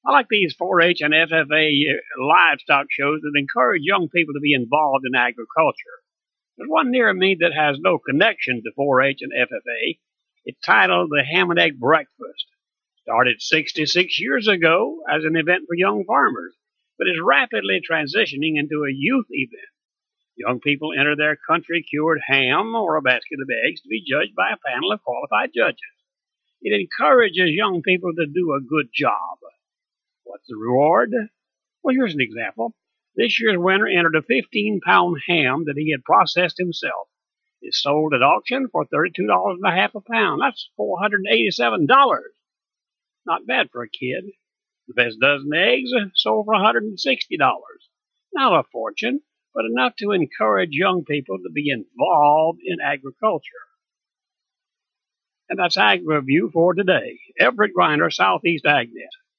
I like these 4-H and FFA livestock shows that encourage young people to be involved in agriculture. There's one near me that has no connection to 4-H and FFA. It's titled the Ham and Egg Breakfast. Started 66 years ago as an event for young farmers, but is rapidly transitioning into a youth event. Young people enter their country-cured ham or a basket of eggs to be judged by a panel of qualified judges. It encourages young people to do a good job. What's the reward? Well, here's an example. This year's winner entered a 15-pound ham that he had processed himself. It's sold at auction for $32.50 a pound. That's $487. Not bad for a kid. The best dozen eggs sold for $160. Not a fortune, but enough to encourage young people to be involved in agriculture. And that's Ag Review for today. Everett Griner, Southeast AgNet.